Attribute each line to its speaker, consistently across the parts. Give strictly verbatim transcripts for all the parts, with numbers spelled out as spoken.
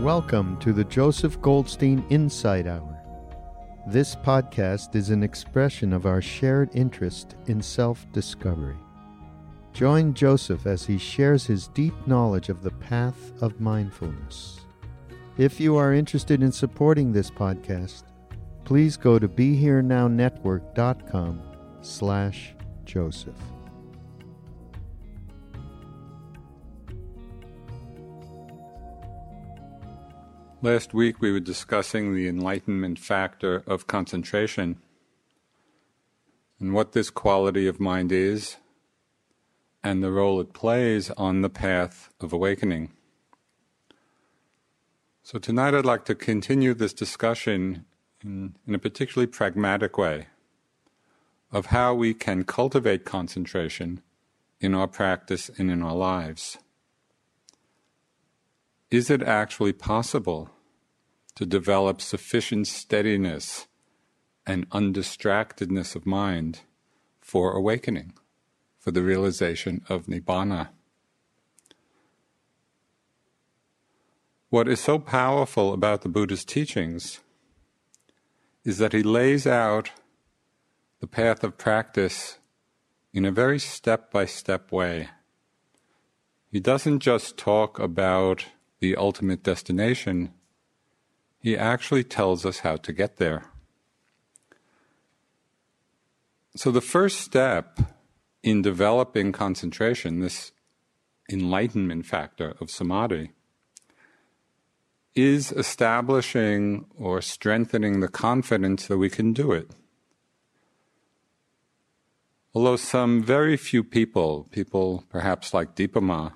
Speaker 1: Welcome to the Joseph Goldstein Insight Hour. This podcast is an expression of our shared interest in self-discovery. Join Joseph as he shares his deep knowledge of the path of mindfulness. If you are interested in supporting this podcast, please go to BeHereNowNetwork.com slash Joseph.
Speaker 2: Last week we were discussing the enlightenment factor of concentration and what this quality of mind is and the role it plays on the path of awakening. So tonight I'd like to continue this discussion in, in a particularly pragmatic way of how we can cultivate concentration in our practice and in our lives. Is it actually possible to develop sufficient steadiness and undistractedness of mind for awakening, for the realization of Nibbana? What is so powerful about the Buddha's teachings is that he lays out the path of practice in a very step-by-step way. He doesn't just talk about the ultimate destination, he actually tells us how to get there. So the first step in developing concentration, this enlightenment factor of samadhi, is establishing or strengthening the confidence that we can do it. Although some very few people, people perhaps like Dipa Ma,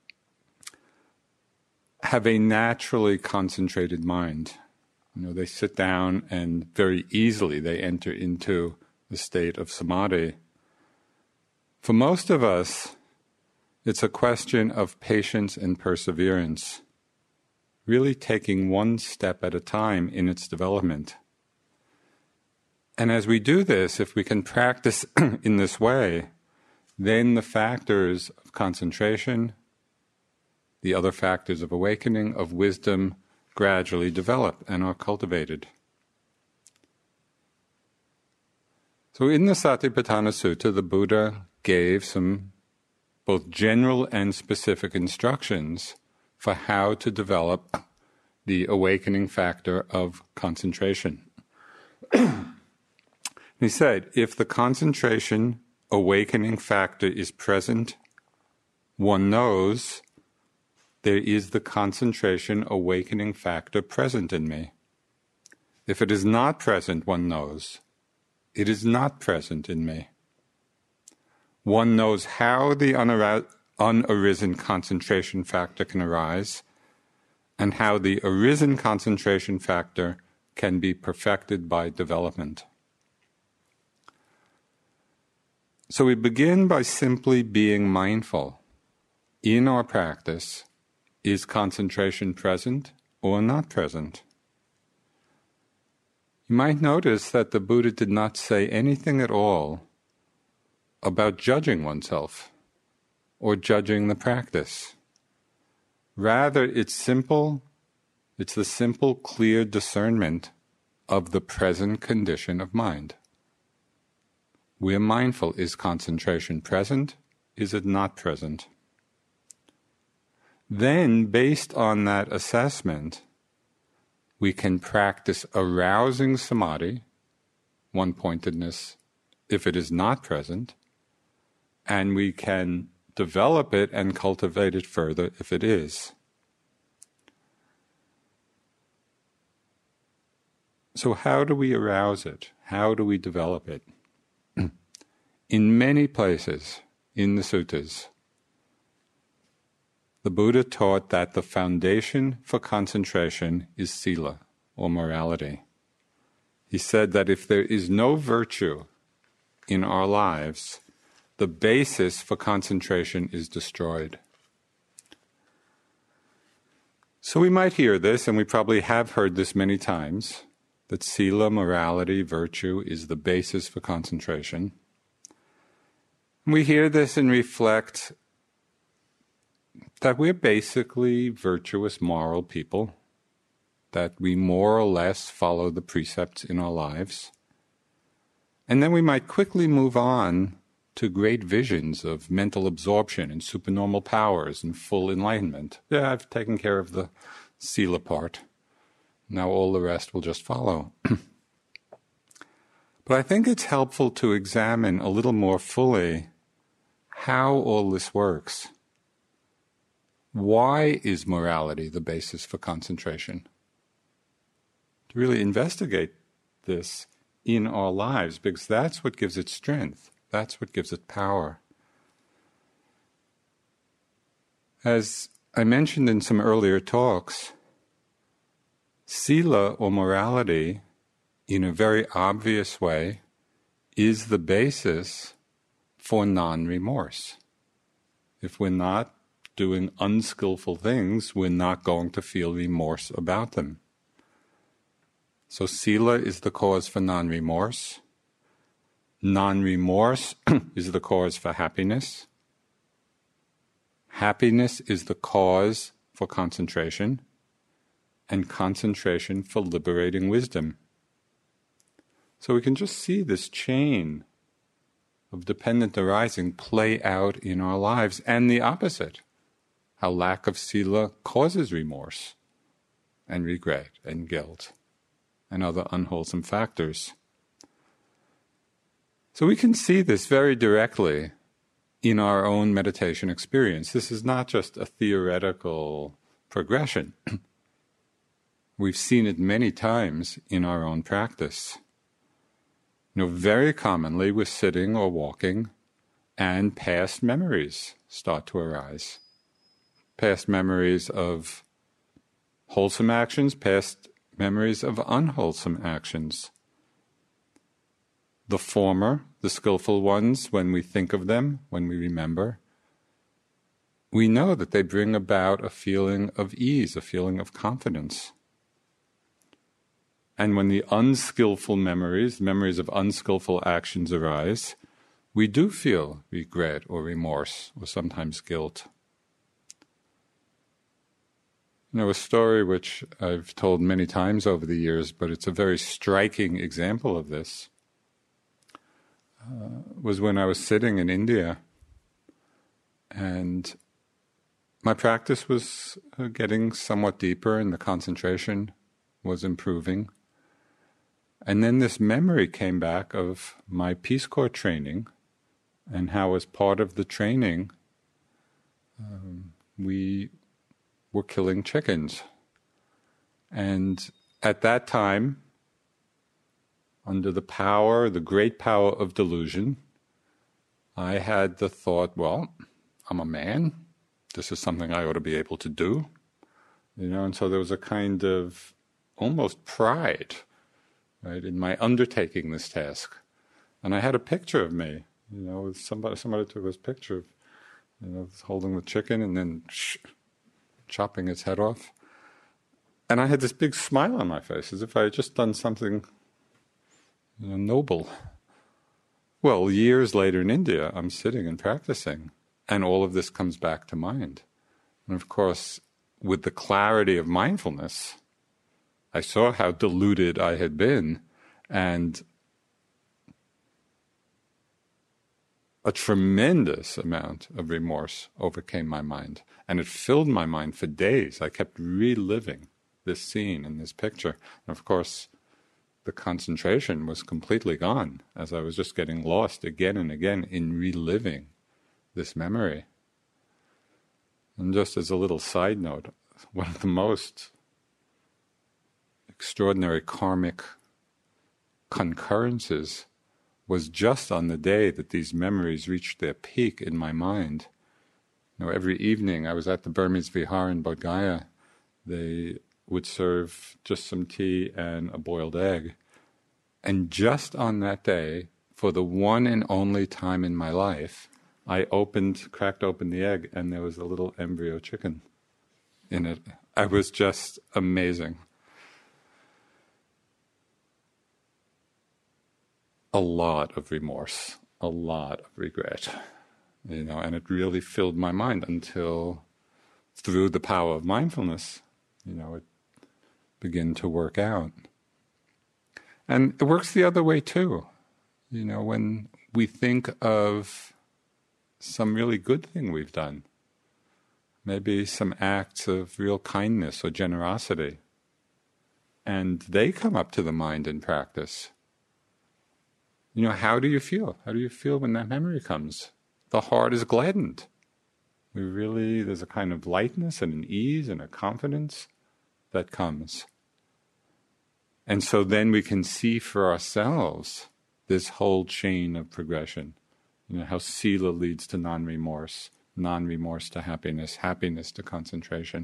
Speaker 2: have a naturally concentrated mind. You know, they sit down and very easily they enter into the state of samadhi. For most of us, it's a question of patience and perseverance, really taking one step at a time in its development. And as we do this, if we can practice in this way, then the factors of concentration, the other factors of awakening, of wisdom, gradually develop and are cultivated. So in the Satipatthana Sutta, the Buddha gave some both general and specific instructions for how to develop the awakening factor of concentration. He said, if the concentration awakening factor is present, one knows there is the concentration awakening factor present in me. If it is not present, one knows it is not present in me. One knows how the unara- unarisen concentration factor can arise and how the arisen concentration factor can be perfected by development. So we begin by simply being mindful. In our practice, is concentration present or not present? You might notice that the Buddha did not say anything at all about judging oneself or judging the practice. Rather, it's simple, it's the simple, clear discernment of the present condition of mind. We are mindful. Is concentration present? Is it not present? Then, based on that assessment, we can practice arousing samadhi, one-pointedness, if it is not present, and we can develop it and cultivate it further if it is. So how do we arouse it? How do we develop it? In many places in the suttas, the Buddha taught that the foundation for concentration is sila, or morality. He said that if there is no virtue in our lives, the basis for concentration is destroyed. So we might hear this, and we probably have heard this many times, that sila, morality, virtue is the basis for concentration. We hear this and reflect that we're basically virtuous, moral people. that we more or less follow the precepts in our lives. And then we might quickly move on to great visions of mental absorption and supernormal powers and full enlightenment. Yeah, I've taken care of the sila part. Now all the rest will just follow. But I think it's helpful to examine a little more fully how all this works. Why is morality the basis for concentration? To really investigate this in our lives, because that's what gives it strength. That's what gives it power. As I mentioned in some earlier talks, sila or morality, in a very obvious way, is the basis for non-remorse. If we're not doing unskillful things, we're not going to feel remorse about them. So sila is the cause for non-remorse. Non-remorse is the cause for happiness. Happiness is the cause for concentration, and concentration for liberating wisdom. So we can just see this chain of dependent arising play out in our lives, and the opposite, how lack of sila causes remorse and regret and guilt and other unwholesome factors. So we can see this very directly in our own meditation experience. This is not just a theoretical progression. We've seen it many times in our own practice. You know, very commonly we're sitting or walking and past memories start to arise. Past memories of wholesome actions, past memories of unwholesome actions. The former, the skillful ones, when we think of them, when we remember, we know that they bring about a feeling of ease, a feeling of confidence. And when the unskillful memories, memories of unskillful actions arise, we do feel regret or remorse or sometimes guilt. You know, a story which I've told many times over the years, but it's a very striking example of this, uh, was when I was sitting in India, and my practice was uh, getting somewhat deeper and the concentration was improving. And then this memory came back of my Peace Corps training, and how as part of the training um, we were killing chickens. And at that time, under the power, the great power of delusion, I had the thought, well, I'm a man, this is something I ought to be able to do. You know, and so there was a kind of almost pride, right, in my undertaking this task. And I had a picture of me, you know, somebody somebody took this picture of, you know, holding the chicken and then shh, chopping its head off. And I had this big smile on my face, as if I had just done something, you know, noble. Well, years later in India, I'm sitting and practicing, and all of this comes back to mind. And of course, with the clarity of mindfulness, I saw how deluded I had been, and a tremendous amount of remorse overcame my mind. And it filled my mind for days. I kept reliving this scene and this picture. And of course, the concentration was completely gone, as I was just getting lost again and again in reliving this memory. And just as a little side note, one of the most extraordinary karmic concurrences was just on the day that these memories reached their peak in my mind. You know, every evening I was at the Burmese Vihar in Bodh Gaya. They would serve just some tea and a boiled egg. And just on that day, for the one and only time in my life, I opened, cracked open the egg, and there was a little embryo chicken in it. I was just amazing. A lot of remorse, a lot of regret, you know, and it really filled my mind until, through the power of mindfulness, you know, it begin to work out. And it works the other way too. You know, when we think of some really good thing we've done, maybe some acts of real kindness or generosity, and they come up to the mind in practice. You know, how do you feel? How do you feel when that memory comes? The heart is gladdened. We really, there's a kind of lightness and an ease and a confidence that comes. And so then we can see for ourselves this whole chain of progression. You know, how sila leads to non-remorse, non-remorse to happiness, happiness to concentration.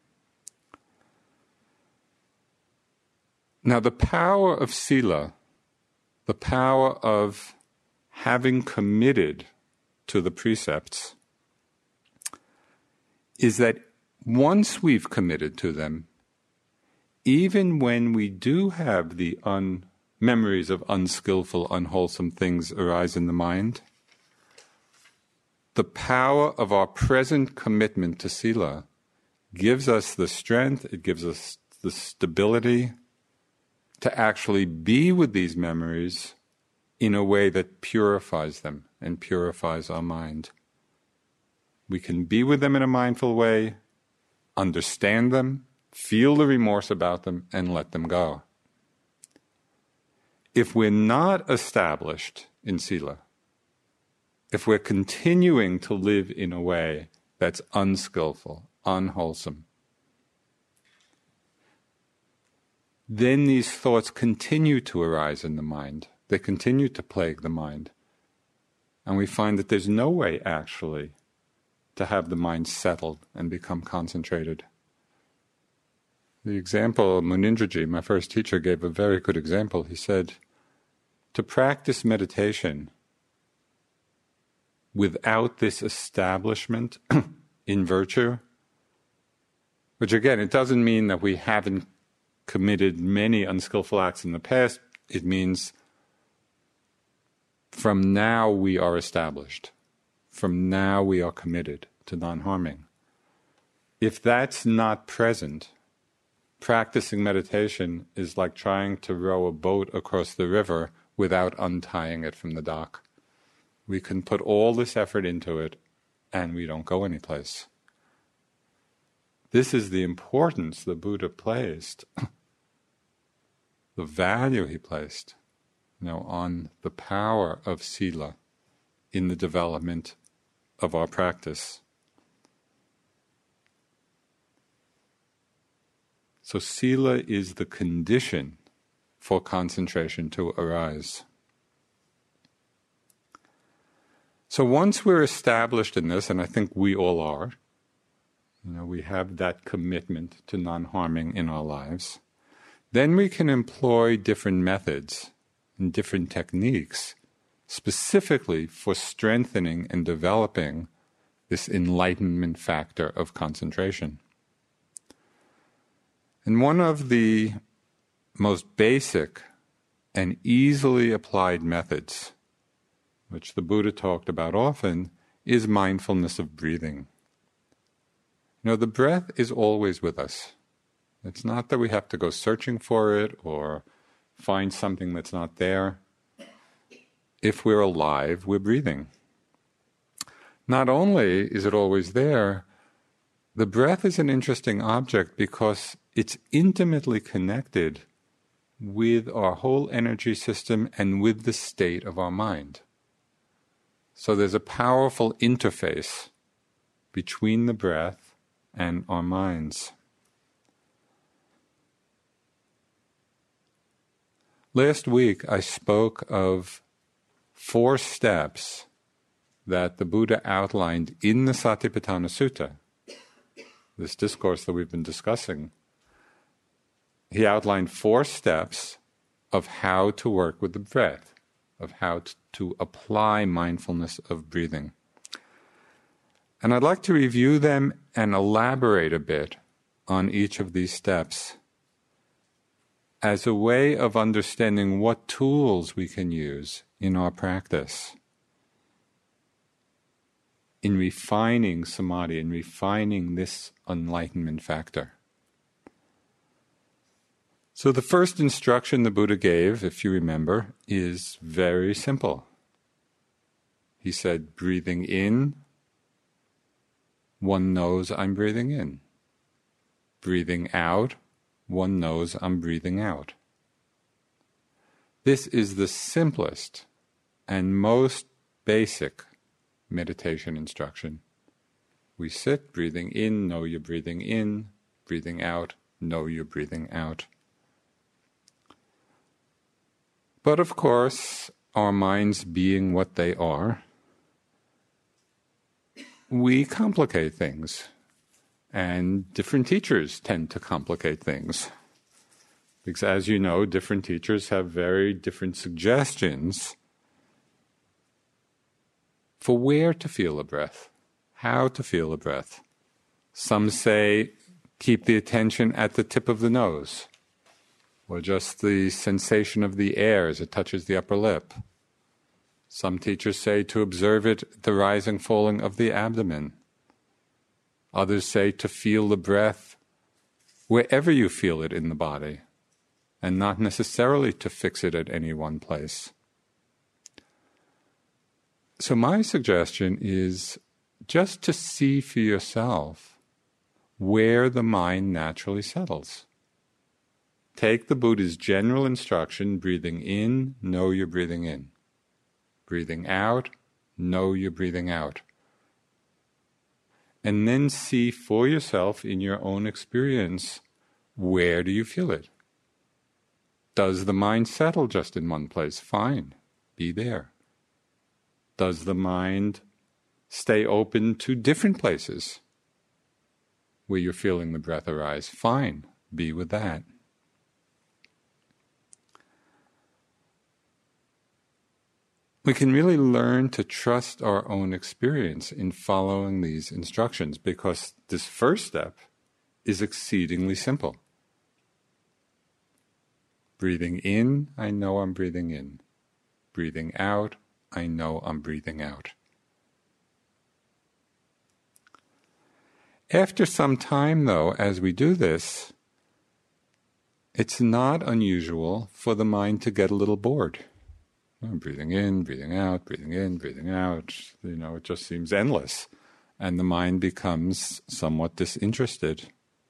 Speaker 2: Now the power of sila, the power of having committed to the precepts, is that once we've committed to them, even when we do have the un- memories of unskillful, unwholesome things arise in the mind, the power of our present commitment to sila gives us the strength, it gives us the stability to actually be with these memories in a way that purifies them and purifies our mind. We can be with them in a mindful way, understand them, feel the remorse about them, and let them go. If we're not established in sila, if we're continuing to live in a way that's unskillful, unwholesome, then these thoughts continue to arise in the mind. They continue to plague the mind. And we find that there's no way actually to have the mind settled and become concentrated. The example, Munindraji, my first teacher, gave a very good example. He said, to practice meditation without this establishment in virtue, which again, it doesn't mean that we haven't committed many unskillful acts in the past. It means from now we are established. From now we are committed to non-harming. If that's not present, practicing meditation is like trying to row a boat across the river without untying it from the dock. We can put all this effort into it and we don't go anyplace. This is the importance the Buddha placed, the value he placed, you know, on the power of sila in the development of our practice. So sila is the condition for concentration to arise. So once we're established in this, and I think we all are, you know, we have that commitment to non-harming in our lives, then we can employ different methods and different techniques specifically for strengthening and developing this enlightenment factor of concentration. And one of the most basic and easily applied methods, which the Buddha talked about often, is mindfulness of breathing. You know, the breath is always with us. It's not that we have to go searching for it or find something that's not there. If we're alive, we're breathing. Not only is it always there, the breath is an interesting object because it's intimately connected with our whole energy system and with the state of our mind. So there's a powerful interface between the breath and our minds. Last week I spoke of four steps that the Buddha outlined in the Satipatthana Sutta, this discourse that we've been discussing. He outlined four steps of how to work with the breath, of how to, to apply mindfulness of breathing. And I'd like to review them and elaborate a bit on each of these steps as a way of understanding what tools we can use in our practice, in refining samadhi, in refining this enlightenment factor. So the first instruction the Buddha gave, if you remember, is very simple. He said, breathing in, one knows I'm breathing in. Breathing out, one knows I'm breathing out. This is the simplest and most basic meditation instruction. We sit, breathing in, know you're breathing in, breathing out, know you're breathing out. But of course, our minds being what they are, we complicate things, and different teachers tend to complicate things. Because as you know, different teachers have very different suggestions for where to feel a breath, how to feel a breath. Some say, keep the attention at the tip of the nose, or just the sensation of the air as it touches the upper lip. Some teachers say to observe it, the rising, falling of the abdomen. Others say to feel the breath wherever you feel it in the body, and not necessarily to fix it at any one place. So my suggestion is just to see for yourself where the mind naturally settles. Take the Buddha's general instruction, breathing in, know you're breathing in. Breathing out, know you're breathing out. And then see for yourself in your own experience, where do you feel it? Does the mind settle just in one place? Fine, be there. Does the mind stay open to different places where you're feeling the breath arise? Fine, be with that. We can really learn to trust our own experience in following these instructions, because this first step is exceedingly simple. Breathing in, I know I'm breathing in. Breathing out, I know I'm breathing out. After some time, though, as we do this, it's not unusual for the mind to get a little bored. I'm breathing in, breathing out, breathing in, breathing out. You know, it just seems endless. And the mind becomes somewhat disinterested.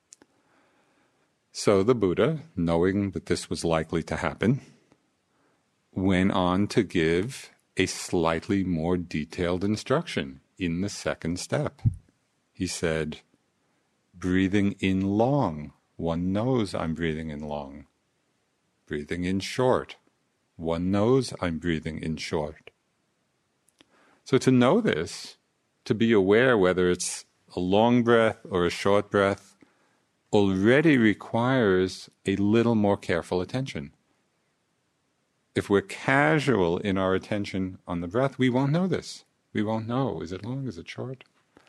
Speaker 2: So the Buddha, knowing that this was likely to happen, went on to give a slightly more detailed instruction in the second step. He said, breathing in long, one knows I'm breathing in long. Breathing in short, one knows I'm breathing in short. So to know this, to be aware whether it's a long breath or a short breath, already requires a little more careful attention. If we're casual in our attention on the breath, we won't know this. We won't know, is it long, is it short?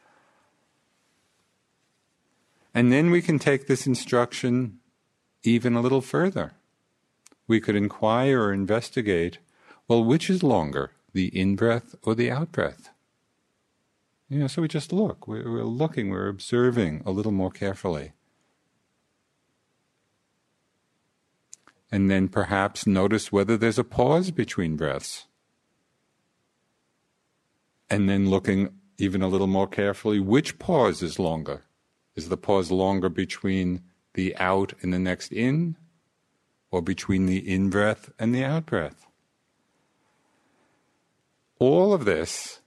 Speaker 2: And then we can take this instruction even a little further. We could inquire or investigate, well, which is longer, the in-breath or the out-breath? You know, so we just look. We're, we're looking, we're observing a little more carefully. And then perhaps notice whether there's a pause between breaths. And then looking even a little more carefully, which pause is longer? Is the pause longer between the out and the next in? Or between the in-breath and the out-breath? All of this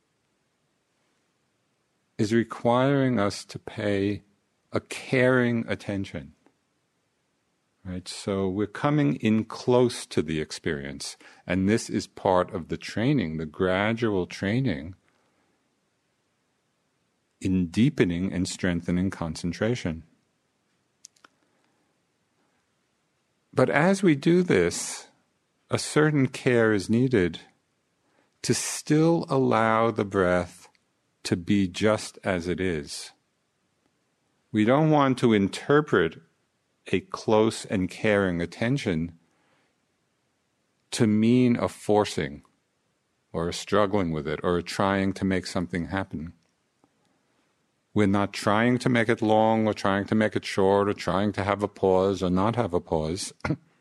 Speaker 2: is requiring us to pay a caring attention. Right? So we're coming in close to the experience, and this is part of the training, the gradual training in deepening and strengthening concentration. But as we do this, a certain care is needed to still allow the breath to be just as it is. We don't want to interpret a close and caring attention to mean a forcing or a struggling with it or a trying to make something happen. We're not trying to make it long or trying to make it short or trying to have a pause or not have a pause.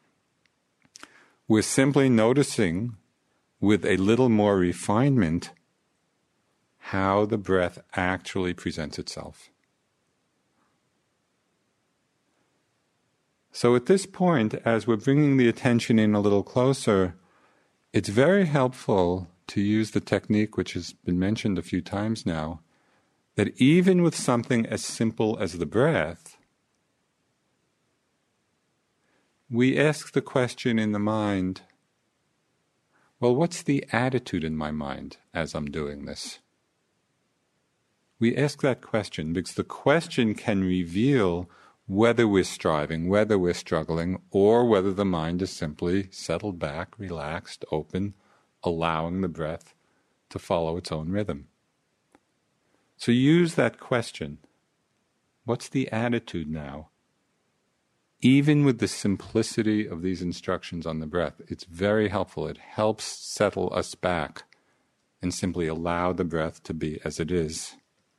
Speaker 2: We're simply noticing with a little more refinement how the breath actually presents itself. So at this point, as we're bringing the attention in a little closer, it's very helpful to use the technique which has been mentioned a few times now, that even with something as simple as the breath, we ask the question in the mind, well, what's the attitude in my mind as I'm doing this? We ask that question because the question can reveal whether we're striving, whether we're struggling, or whether the mind is simply settled back, relaxed, open, allowing the breath to follow its own rhythm. So use that question. What's the attitude now? Even with the simplicity of these instructions on the breath, it's very helpful. It helps settle us back and simply allow the breath to be as it is.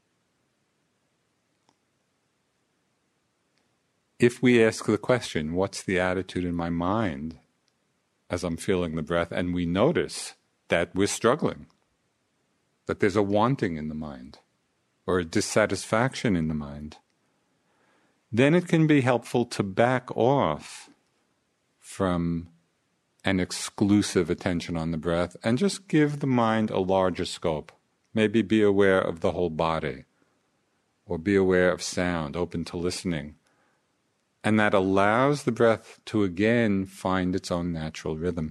Speaker 2: If we ask the question, what's the attitude in my mind as I'm feeling the breath, and we notice that we're struggling, that there's a wanting in the mind, or a dissatisfaction in the mind, then it can be helpful to back off from an exclusive attention on the breath and just give the mind a larger scope. Maybe be aware of the whole body, or be aware of sound, open to listening. And that allows the breath to again find its own natural rhythm.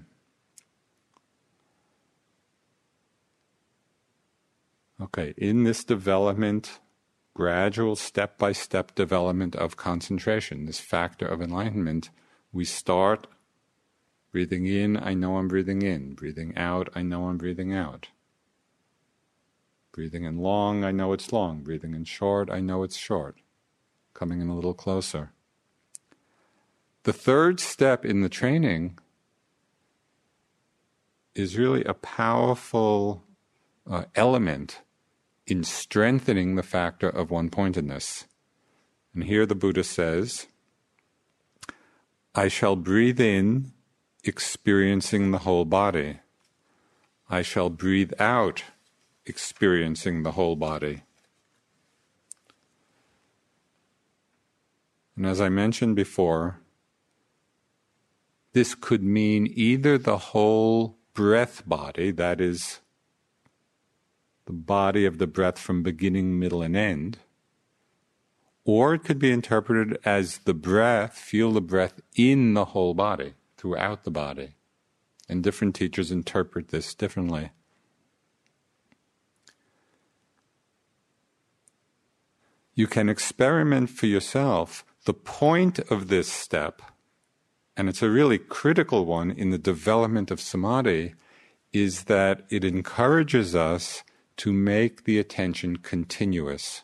Speaker 2: Okay, in this development, gradual step-by-step development of concentration, this factor of enlightenment, we start breathing in, I know I'm breathing in. Breathing out, I know I'm breathing out. Breathing in long, I know it's long. Breathing in short, I know it's short. Coming in a little closer. The third step in the training is really a powerful uh, element in strengthening the factor of one-pointedness. And here the Buddha says, I shall breathe in, experiencing the whole body. I shall breathe out, experiencing the whole body. And as I mentioned before, this could mean either the whole breath body, that is, the body of the breath from beginning, middle, and end, or it could be interpreted as the breath, feel the breath in the whole body, throughout the body. And different teachers interpret this differently. You can experiment for yourself. The point of this step, and it's a really critical one in the development of samadhi, is that it encourages us to make the attention continuous.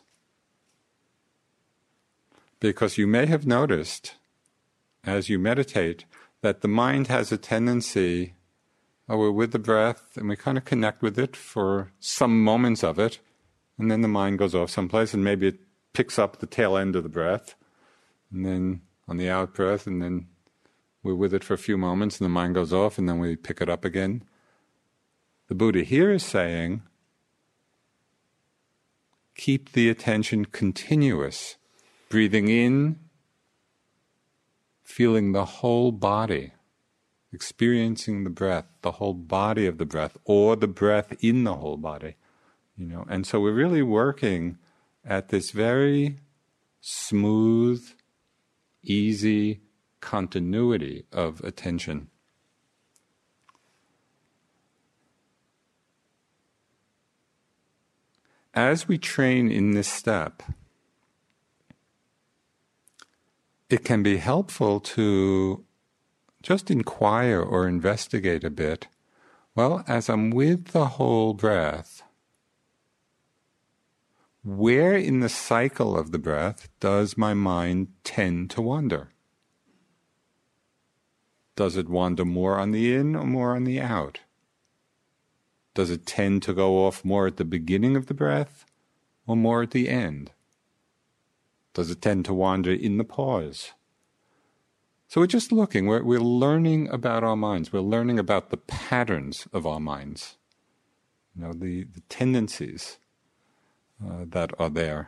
Speaker 2: Because you may have noticed, as you meditate, that the mind has a tendency, oh, we're with the breath, and we kind of connect with it for some moments of it, and then the mind goes off someplace, and maybe it picks up the tail end of the breath, and then on the out-breath, and then we're with it for a few moments, and the mind goes off, and then we pick it up again. The Buddha here is saying, keep the attention continuous, breathing in, feeling the whole body, experiencing the breath, the whole body of the breath, or the breath in the whole body. You know, and so we're really working at this very smooth, easy continuity of attention. As we train in this step, it can be helpful to just inquire or investigate a bit. Well, as I'm with the whole breath, where in the cycle of the breath does my mind tend to wander? Does it wander more on the in or more on the out? Does it tend to go off more at the beginning of the breath or more at the end? Does it tend to wander in the pause? So we're just looking, we're, we're learning about our minds, we're learning about the patterns of our minds, you know, the, the tendencies uh, that are there.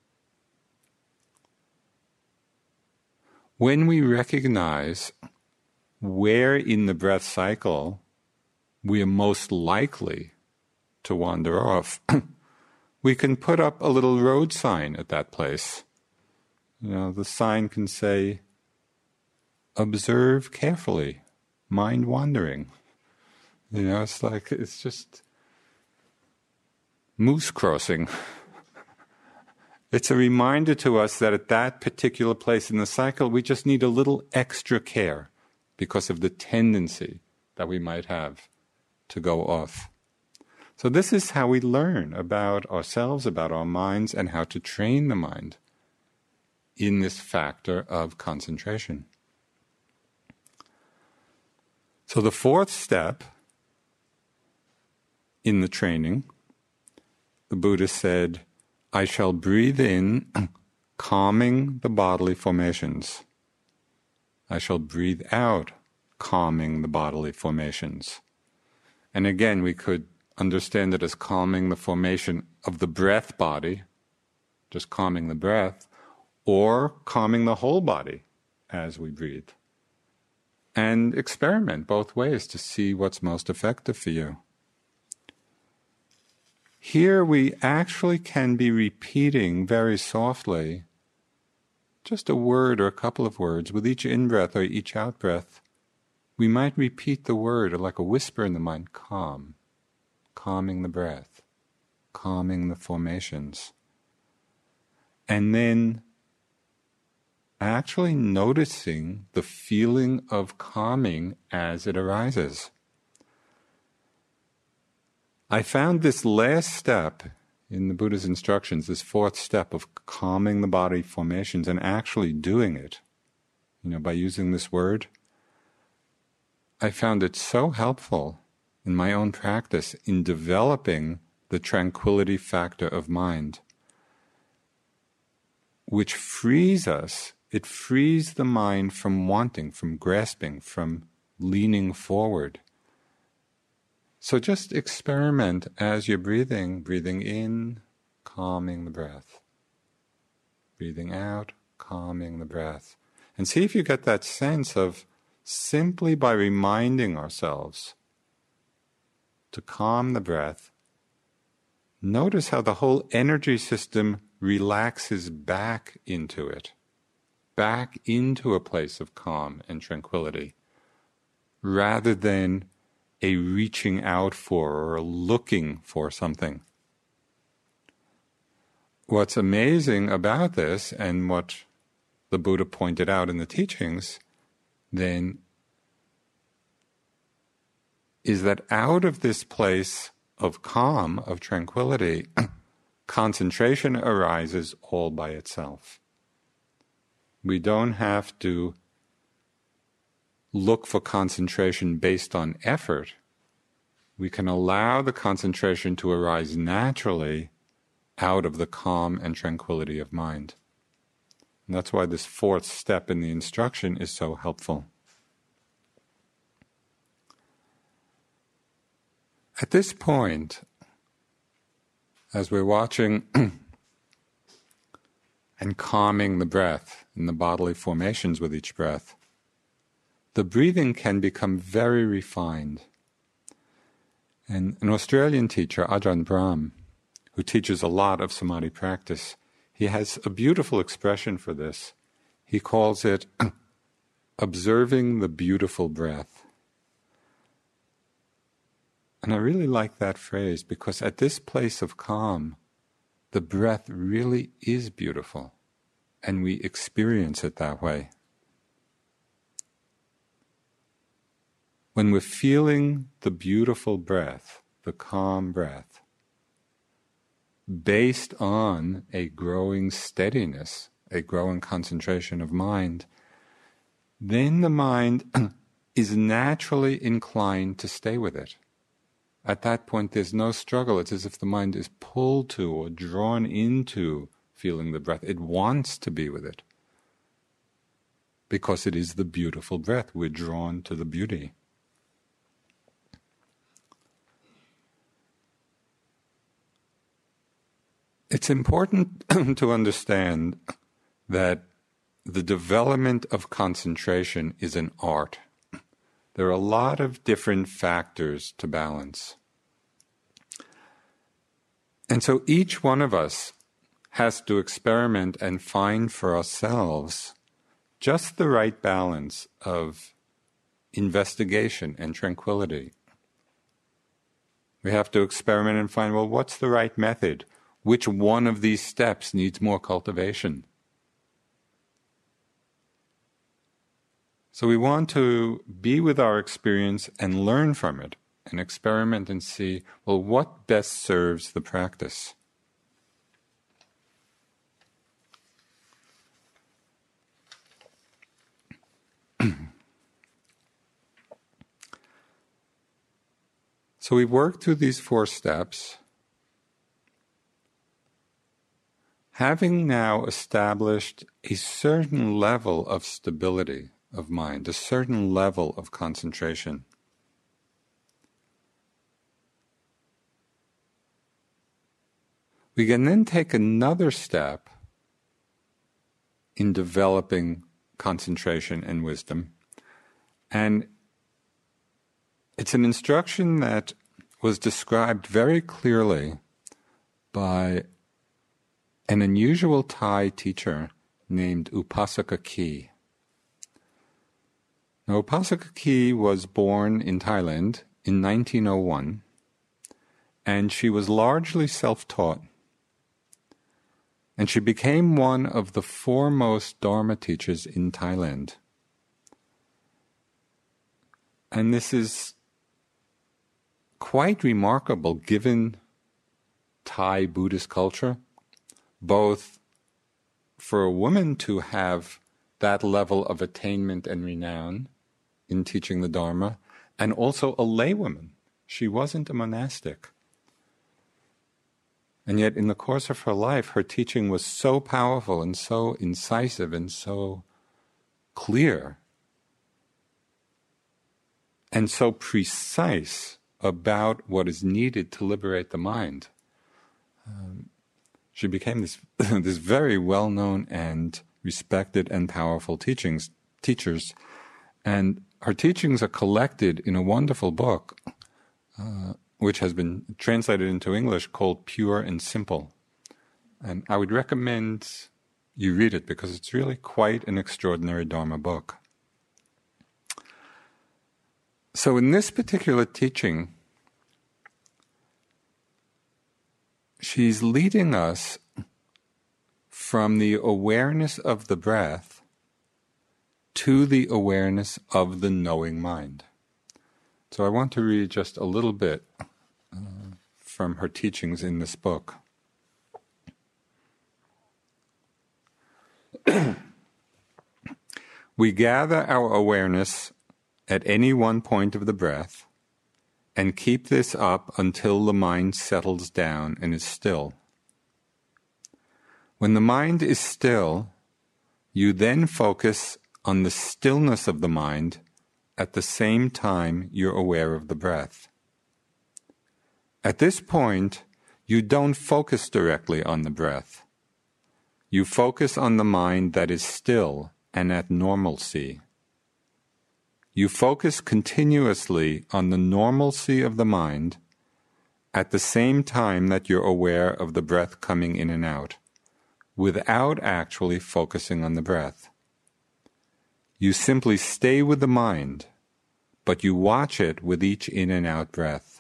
Speaker 2: When we recognize where in the breath cycle we are most likely to wander off, we can put up a little road sign at that place. You know, the sign can say, observe carefully, mind wandering. You know, it's like, it's just moose crossing. It's a reminder to us that at that particular place in the cycle, we just need a little extra care because of the tendency that we might have to go off. So this is how we learn about ourselves, about our minds, and how to train the mind in this factor of concentration. So the fourth step in the training, the Buddha said, I shall breathe in, calming the bodily formations. I shall breathe out, calming the bodily formations. And again, we could understand it as calming the formation of the breath body, just calming the breath, or calming the whole body as we breathe. And experiment both ways to see what's most effective for you. Here we actually can be repeating very softly just a word or a couple of words with each in-breath or each out-breath. We might repeat the word like a whisper in the mind, calm, calming the breath, calming the formations. And then actually noticing the feeling of calming as it arises. I found this last step in the Buddha's instructions, this fourth step of calming the body formations and actually doing it, you know, by using this word, I found it so helpful in my own practice in developing the tranquility factor of mind, which frees us, it frees the mind from wanting, from grasping, from leaning forward. So just experiment as you're breathing, breathing in, calming the breath. Breathing out, calming the breath. And see if you get that sense of simply by reminding ourselves to calm the breath, notice how the whole energy system relaxes back into it, back into a place of calm and tranquility, rather than a reaching out for or a looking for something. What's amazing about this, and what the Buddha pointed out in the teachings, then, is that out of this place of calm, of tranquility, concentration arises all by itself. We don't have to look for concentration based on effort. We can allow the concentration to arise naturally out of the calm and tranquility of mind. And that's why this fourth step in the instruction is so helpful. At this point, as we're watching and calming the breath and the bodily formations with each breath, the breathing can become very refined. And an Australian teacher, Ajahn Brahm, who teaches a lot of samadhi practice, he has a beautiful expression for this. He calls it observing the beautiful breath. And I really like that phrase because at this place of calm, the breath really is beautiful, and we experience it that way. When we're feeling the beautiful breath, the calm breath, based on a growing steadiness, a growing concentration of mind, then the mind is naturally inclined to stay with it. At that point, there's no struggle. It's as if the mind is pulled to or drawn into feeling the breath. It wants to be with it because it is the beautiful breath. We're drawn to the beauty. It's important to understand that the development of concentration is an art. There are a lot of different factors to balance. And so each one of us has to experiment and find for ourselves just the right balance of investigation and tranquility. We have to experiment and find, well, what's the right method? Which one of these steps needs more cultivation? So we want to be with our experience and learn from it and experiment and see, well, what best serves the practice? So we work through these four steps. Having now established a certain level of stability of mind, a certain level of concentration, we can then take another step in developing concentration and wisdom. And it's an instruction that was described very clearly by an unusual Thai teacher named Upasaka Kee. Now, Upasaka Kee was born in Thailand in nineteen oh one, and she was largely self-taught. And she became one of the foremost Dharma teachers in Thailand. And this is quite remarkable given Thai Buddhist culture, both for a woman to have that level of attainment and renown in teaching the Dharma, and also a laywoman. She wasn't a monastic. And yet in the course of her life, her teaching was so powerful and so incisive and so clear and so precise about what is needed to liberate the mind. Um, she became this this very well-known and respected and powerful teachings teachers, and her teachings are collected in a wonderful book, uh, which has been translated into English, called Pure and Simple. And I would recommend you read it because it's really quite an extraordinary Dharma book. So in this particular teaching, she's leading us from the awareness of the breath to the awareness of the knowing mind. So I want to read just a little bit uh, from her teachings in this book. We gather our awareness at any one point of the breath and keep this up until the mind settles down and is still. When the mind is still, you then focus on the stillness of the mind at the same time you're aware of the breath. At this point, you don't focus directly on the breath. You focus on the mind that is still and at normalcy. You focus continuously on the normalcy of the mind at the same time that you're aware of the breath coming in and out, without actually focusing on the breath. You simply stay with the mind, but you watch it with each in and out breath.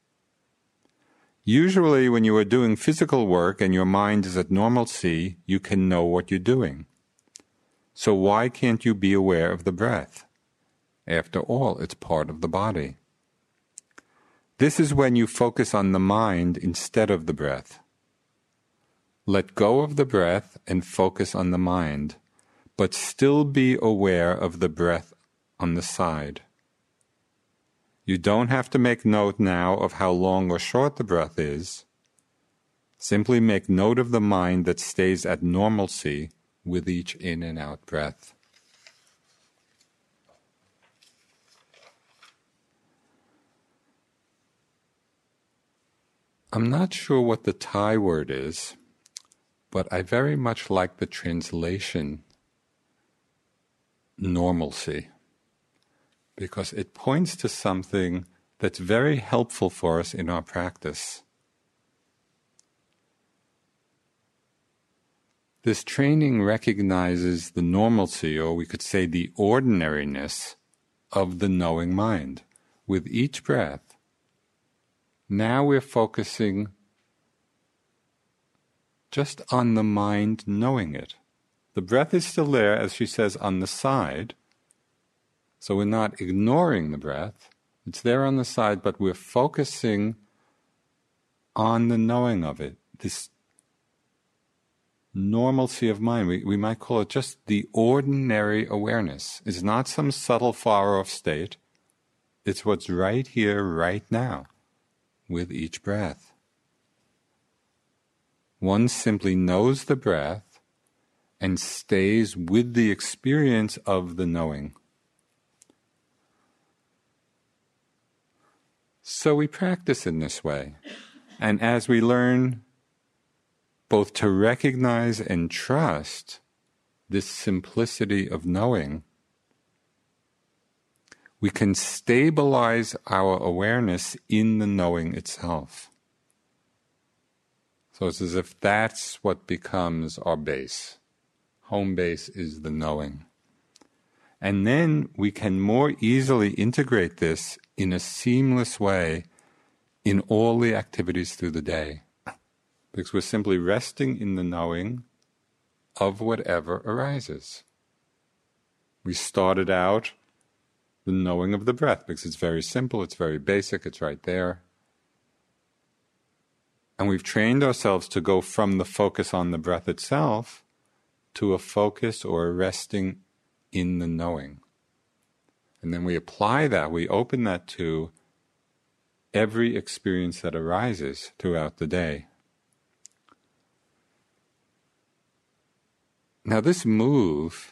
Speaker 2: Usually when you are doing physical work and your mind is at normalcy, you can know what you're doing. So why can't you be aware of the breath? After all, it's part of the body. This is when you focus on the mind instead of the breath. Let go of the breath and focus on the mind, but still be aware of the breath on the side. You don't have to make note now of how long or short the breath is. Simply make note of the mind that stays at normalcy with each in and out breath. I'm not sure what the Thai word is, but I very much like the translation normalcy, because it points to something that's very helpful for us in our practice. This training recognizes the normalcy, or we could say the ordinariness, of the knowing mind. With each breath, now we're focusing just on the mind knowing it. The breath is still there, as she says, on the side, so we're not ignoring the breath. It's there on the side, but we're focusing on the knowing of it, this normalcy of mind. We, we might call it just the ordinary awareness. It's not some subtle far-off state. It's what's right here, right now, with each breath. One simply knows the breath and stays with the experience of the knowing. So we practice in this way. And as we learn both to recognize and trust this simplicity of knowing, we can stabilize our awareness in the knowing itself. So it's as if that's what becomes our base. Home base is the knowing. And then we can more easily integrate this in a seamless way in all the activities through the day. Because we're simply resting in the knowing of whatever arises. We started out the knowing of the breath, because it's very simple, it's very basic, it's right there. And we've trained ourselves to go from the focus on the breath itself to a focus or a resting in the knowing. And then we apply that, we open that to every experience that arises throughout the day. Now this move,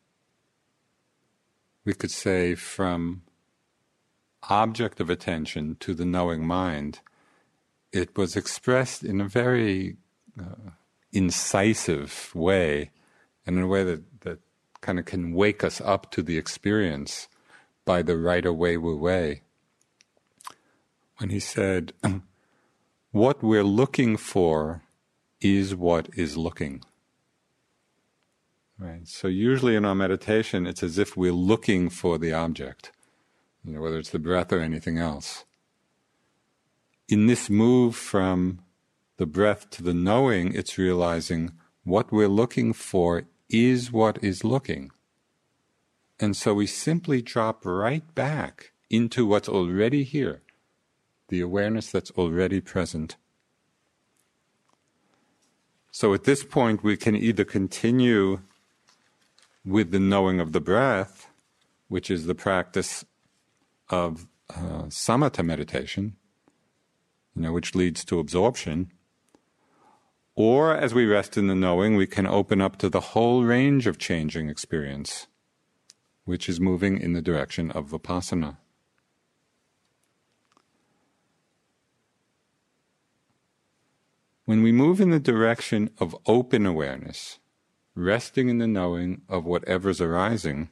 Speaker 2: we could say, from object of attention to the knowing mind, it was expressed in a very uh, incisive way, and in a way that, that kind of can wake us up to the experience by the Rider Waite way. When he said, what we're looking for is what is looking. Right. So usually in our meditation, it's as if we're looking for the object, you know, whether it's the breath or anything else. In this move from the breath to the knowing, it's realizing what we're looking for is what is looking. And so we simply drop right back into what's already here, the awareness that's already present. So at this point, we can either continue with the knowing of the breath, which is the practice of uh, samatha meditation, you know, which leads to absorption. Or as we rest in the knowing, we can open up to the whole range of changing experience, which is moving in the direction of vipassana. When we move in the direction of open awareness, resting in the knowing of whatever's arising,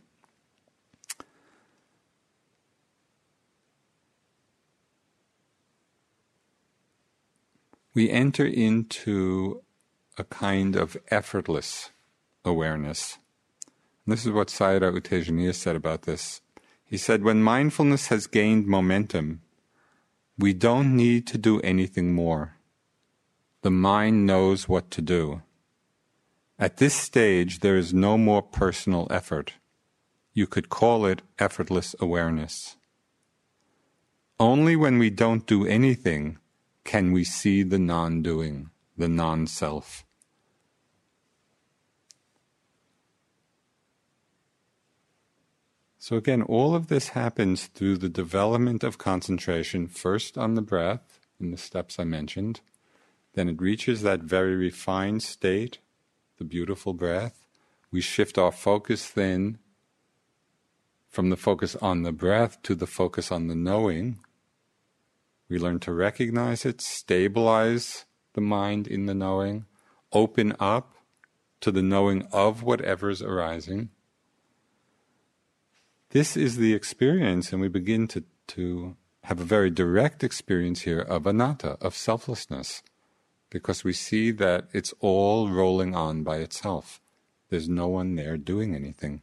Speaker 2: we enter into a kind of effortless awareness. And this is what Sayadaw U Tejaniya said about this. He said, when mindfulness has gained momentum, we don't need to do anything more. The mind knows what to do. At this stage, there is no more personal effort. You could call it effortless awareness. Only when we don't do anything can we see the non-doing, the non-self. So again, all of this happens through the development of concentration, first on the breath, in the steps I mentioned, then it reaches that very refined state, the beautiful breath. We shift our focus then from the focus on the breath to the focus on the knowing. We learn to recognize it, stabilize the mind in the knowing, open up to the knowing of whatever's arising. This is the experience, and we begin to, to have a very direct experience here of anatta, of selflessness, because we see that it's all rolling on by itself. There's no one there doing anything.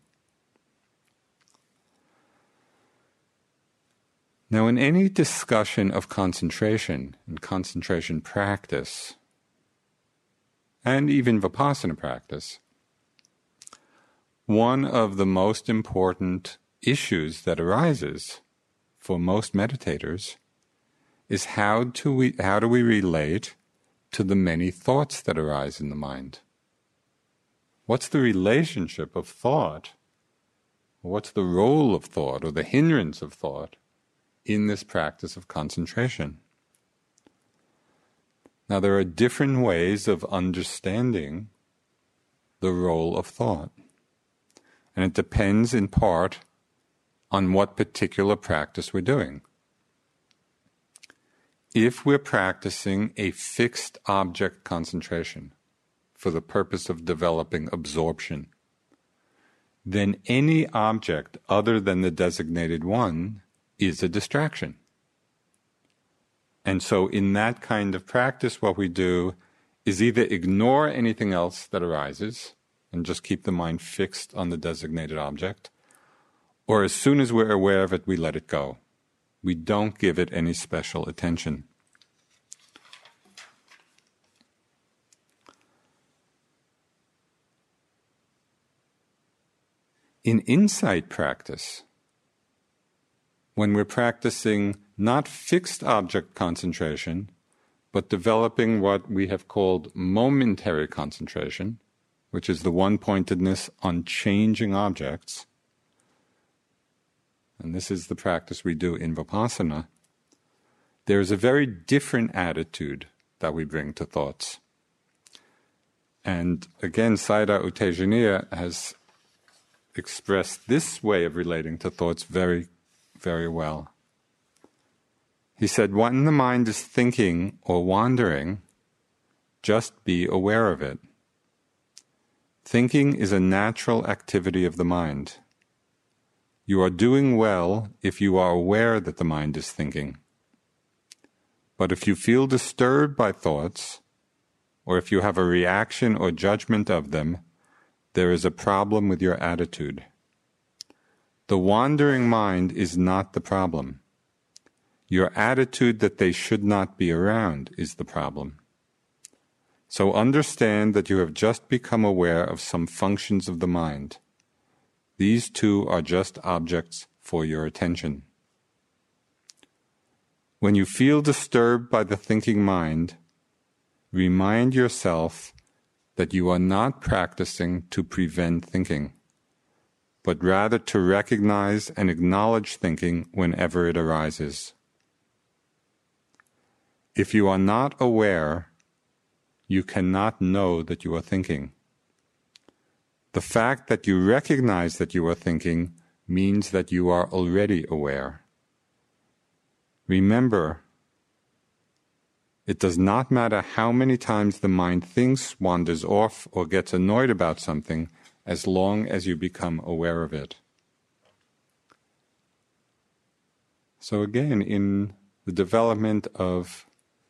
Speaker 2: Now, in any discussion of concentration and concentration practice, and even Vipassana practice, one of the most important issues that arises for most meditators is how do we, how do we relate to the many thoughts that arise in the mind? What's the relationship of thought? What's the role of thought or the hindrance of thought in this practice of concentration? Now, there are different ways of understanding the role of thought, and it depends in part on what particular practice we're doing. If we're practicing a fixed object concentration for the purpose of developing absorption, then any object other than the designated one is a distraction. And so in that kind of practice, what we do is either ignore anything else that arises and just keep the mind fixed on the designated object, or as soon as we're aware of it, we let it go. We don't give it any special attention. In insight practice, when we're practicing not fixed object concentration, but developing what we have called momentary concentration, which is the one-pointedness on changing objects, and this is the practice we do in Vipassana, there is a very different attitude that we bring to thoughts. And again, Sayadaw U Tejaniya has expressed this way of relating to thoughts very, very well. He said, when the mind is thinking or wandering, just be aware of it. Thinking is a natural activity of the mind. You are doing well if you are aware that the mind is thinking. But if you feel disturbed by thoughts, or if you have a reaction or judgment of them, there is a problem with your attitude. The wandering mind is not the problem. Your attitude that they should not be around is the problem. So understand that you have just become aware of some functions of the mind. These two are just objects for your attention. When you feel disturbed by the thinking mind, remind yourself that you are not practicing to prevent thinking, but rather to recognize and acknowledge thinking whenever it arises. If you are not aware, you cannot know that you are thinking. The fact that you recognize that you are thinking means that you are already aware. Remember, it does not matter how many times the mind thinks, wanders off, or gets annoyed about something, as long as you become aware of it. So again, in the development of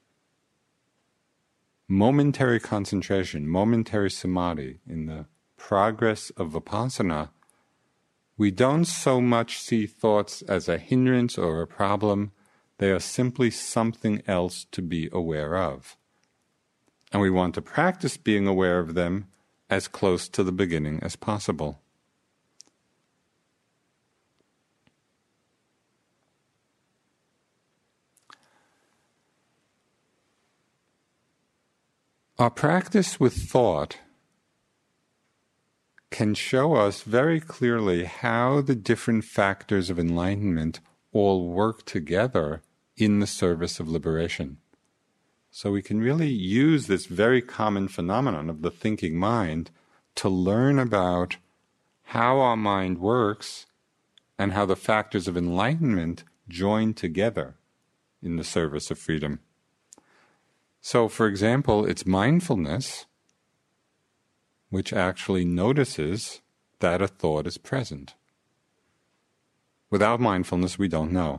Speaker 2: momentary concentration, momentary samadhi, in the progress of Vipassana, we don't so much see thoughts as a hindrance or a problem. They are simply something else to be aware of. And we want to practice being aware of them as close to the beginning as possible. Our practice with thought can show us very clearly how the different factors of enlightenment all work together in the service of liberation. So we can really use this very common phenomenon of the thinking mind to learn about how our mind works and how the factors of enlightenment join together in the service of freedom. So, for example, it's mindfulness which actually notices that a thought is present. Without mindfulness, we don't know.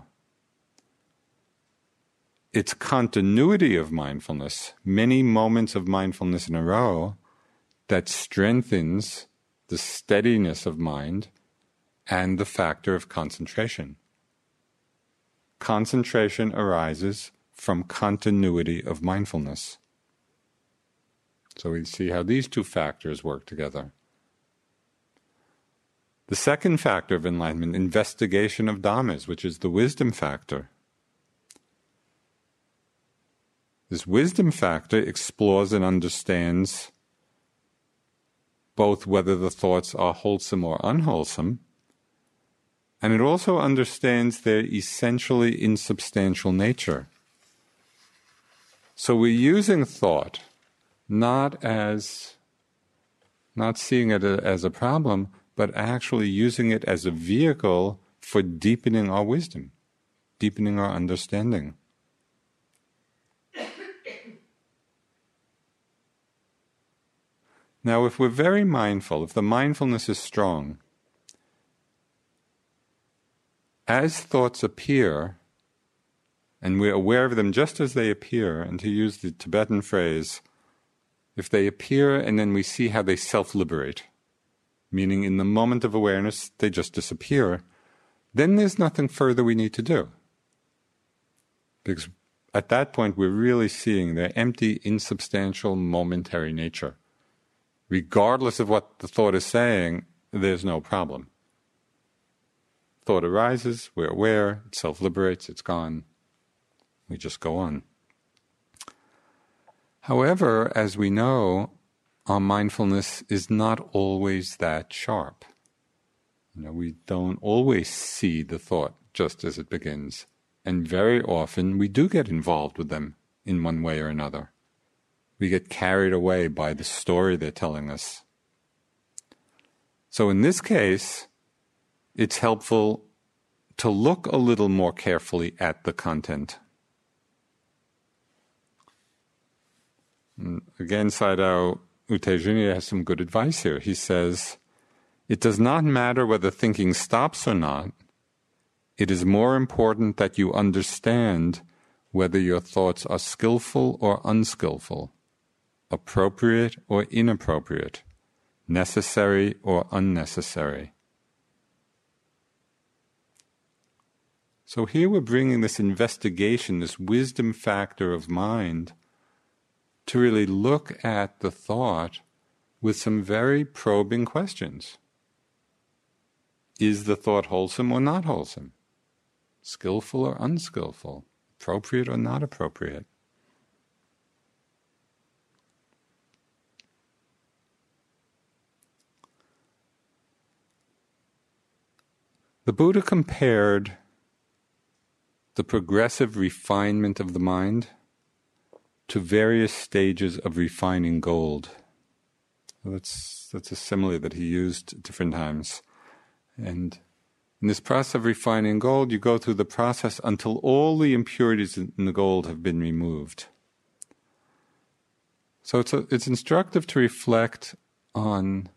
Speaker 2: It's continuity of mindfulness, many moments of mindfulness in a row, that strengthens the steadiness of mind and the factor of concentration. Concentration arises from continuity of mindfulness. So we see how these two factors work together. The second factor of enlightenment, investigation of dhammas, which is the wisdom factor. This wisdom factor explores and understands both whether the thoughts are wholesome or unwholesome, and it also understands their essentially insubstantial nature. So we're using thought not as, not seeing it as a problem, but actually using it as a vehicle for deepening our wisdom, deepening our understanding. Now, if we're very mindful, if the mindfulness is strong, as thoughts appear, and we're aware of them just as they appear, and to use the Tibetan phrase, if they appear and then we see how they self-liberate, meaning in the moment of awareness they just disappear, then there's nothing further we need to do. Because at that point we're really seeing their empty, insubstantial, momentary nature. Regardless of what the thought is saying, there's no problem. Thought arises, we're aware, it self-liberates, it's gone. We just go on. However, as we know, our mindfulness is not always that sharp. You know, we don't always see the thought just as it begins. And very often we do get involved with them in one way or another. We get carried away by the story they're telling us. So in this case, it's helpful to look a little more carefully at the content. And again, Sayadaw U Tejaniya has some good advice here. He says, it does not matter whether thinking stops or not. It is more important that you understand whether your thoughts are skillful or unskillful, appropriate or inappropriate, necessary or unnecessary. So here we're bringing this investigation, this wisdom factor of mind, to really look at the thought with some very probing questions. Is the thought wholesome or not wholesome? Skillful or unskillful? Appropriate or not appropriate? The Buddha compared the progressive refinement of the mind to various stages of refining gold. That's, that's a simile that he used at different times. And in this process of refining gold, you go through the process until all the impurities in the gold have been removed. So it's, a, it's instructive to reflect on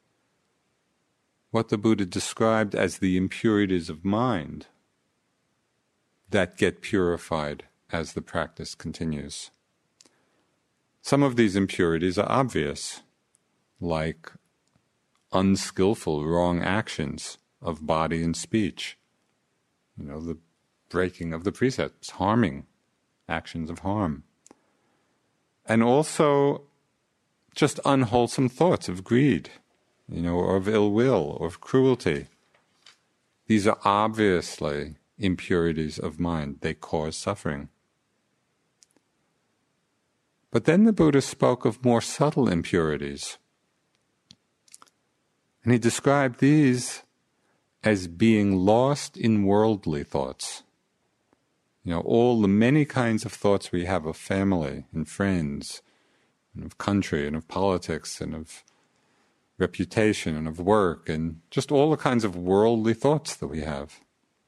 Speaker 2: what the Buddha described as the impurities of mind that get purified as the practice continues. Some of these impurities are obvious, like unskillful, wrong actions of body and speech. You know, the breaking of the precepts, harming, actions of harm. And also just unwholesome thoughts of greed, you know, or of ill will, or of cruelty. These are obviously impurities of mind. They cause suffering. But then the Buddha spoke of more subtle impurities. And he described these as being lost in worldly thoughts. You know, all the many kinds of thoughts we have of family and friends, and of country and of politics and of reputation and of work, and just all the kinds of worldly thoughts that we have.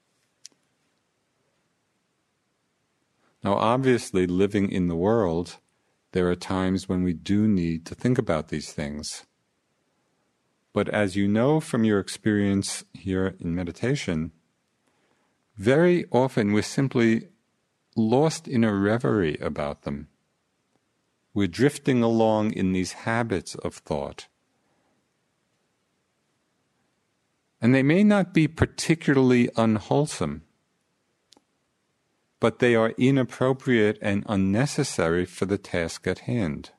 Speaker 2: Now, obviously, living in the world, there are times when we do need to think about these things. But as you know from your experience here in meditation, very often we're simply lost in a reverie about them. We're drifting along in these habits of thought. And they may not be particularly unwholesome, but they are inappropriate and unnecessary for the task at hand.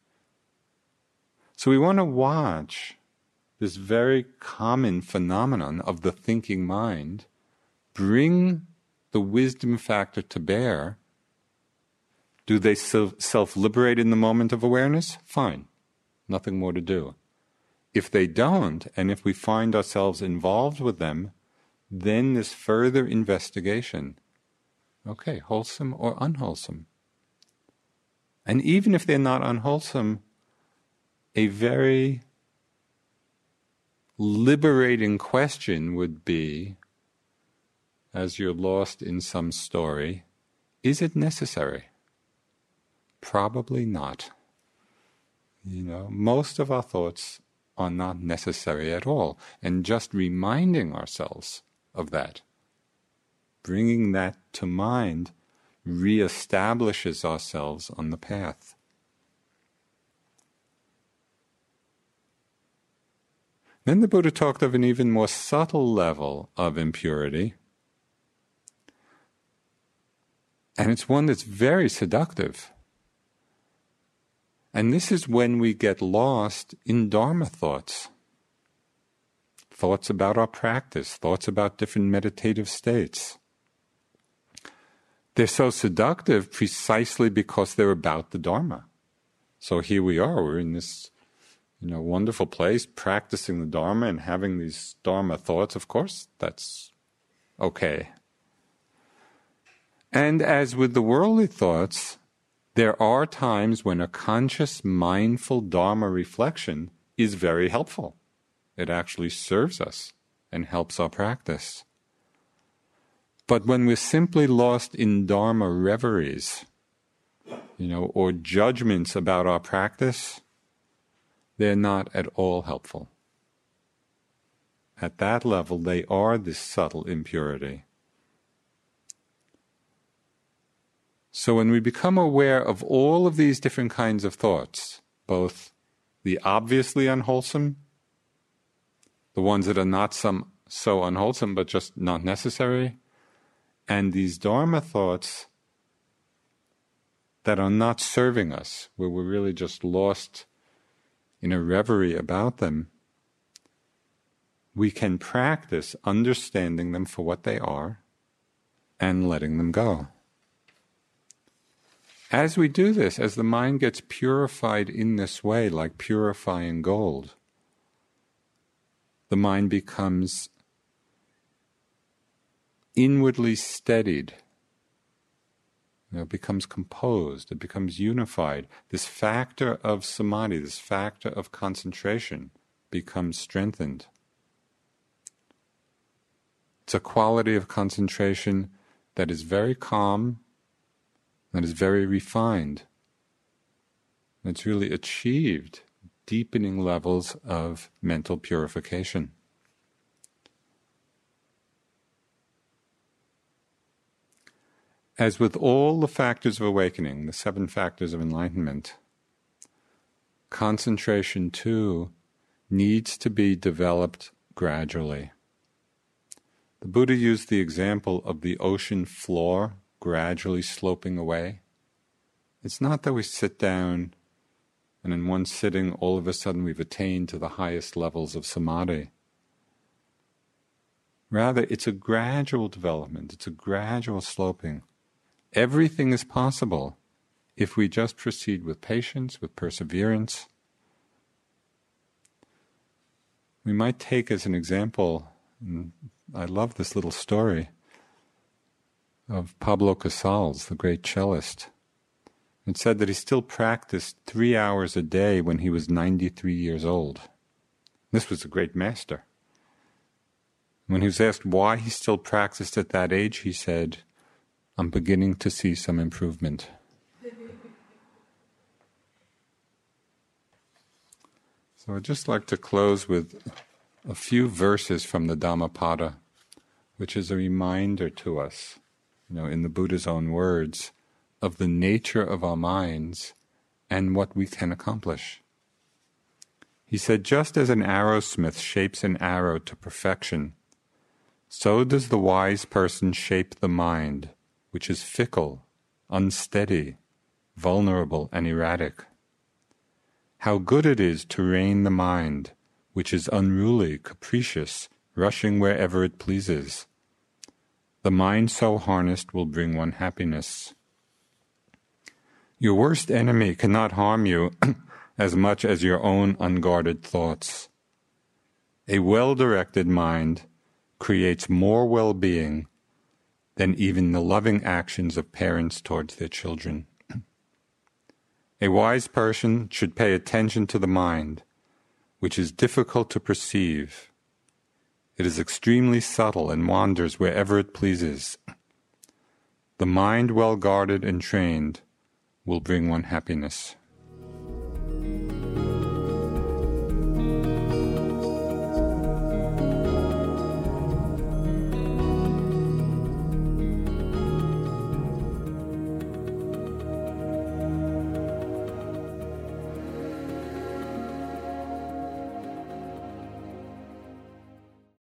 Speaker 2: So we want to watch this very common phenomenon of the thinking mind, bring the wisdom factor to bear. Do they self-liberate in the moment of awareness? Fine. Nothing more to do. If they don't, and if we find ourselves involved with them, then this further investigation. Okay, wholesome or unwholesome? And even if they're not unwholesome, a very liberating question would be, as you're lost in some story, is it necessary? Probably not. You know, most of our thoughts are not necessary at all. And just reminding ourselves of that, bringing that to mind, reestablishes ourselves on the path. Then the Buddha talked of an even more subtle level of impurity. And it's one that's very seductive. And this is when we get lost in Dharma thoughts. Thoughts about our practice, thoughts about different meditative states. They're so seductive precisely because they're about the Dharma. So here we are, we're in this, you know, wonderful place, practicing the Dharma and having these Dharma thoughts. Of course, that's okay. And as with the worldly thoughts, there are times when a conscious, mindful Dharma reflection is very helpful. It actually serves us and helps our practice. But when we're simply lost in Dharma reveries, you know, or judgments about our practice, they're not at all helpful. At that level, they are this subtle impurity. So when we become aware of all of these different kinds of thoughts, both the obviously unwholesome, the ones that are not some so unwholesome but just not necessary, and these Dharma thoughts that are not serving us, where we're really just lost in a reverie about them, we can practice understanding them for what they are and letting them go. As we do this, as the mind gets purified in this way, like purifying gold, the mind becomes inwardly steadied. You know, it becomes composed, it becomes unified. This factor of samadhi, this factor of concentration, becomes strengthened. It's a quality of concentration that is very calm, that is very refined. It's really achieved deepening levels of mental purification. As with all the factors of awakening, the seven factors of enlightenment, concentration too needs to be developed gradually. The Buddha used the example of the ocean floor gradually sloping away. It's not that we sit down and in one sitting all of a sudden we've attained to the highest levels of samadhi. Rather, it's a gradual development, it's a gradual sloping. Everything is possible if we just proceed with patience, with perseverance. We might take as an example, and I love this little story, of Pablo Casals, the great cellist. It said that he still practiced three hours a day when he was ninety-three years old. This was a great master. When he was asked why he still practiced at that age, he said, "I'm beginning to see some improvement." So I'd just like to close with a few verses from the Dhammapada, which is a reminder to us, you know, in the Buddha's own words, of the nature of our minds and what we can accomplish. He said, "Just as an arrowsmith shapes an arrow to perfection, so does the wise person shape the mind, which is fickle, unsteady, vulnerable, and erratic. How good it is to rein the mind, which is unruly, capricious, rushing wherever it pleases. The mind so harnessed will bring one happiness. Your worst enemy cannot harm you as much as your own unguarded thoughts. A well-directed mind creates more well-being than even the loving actions of parents towards their children. A wise person should pay attention to the mind, which is difficult to perceive. It is extremely subtle and wanders wherever it pleases. The mind well guarded and trained will bring one happiness."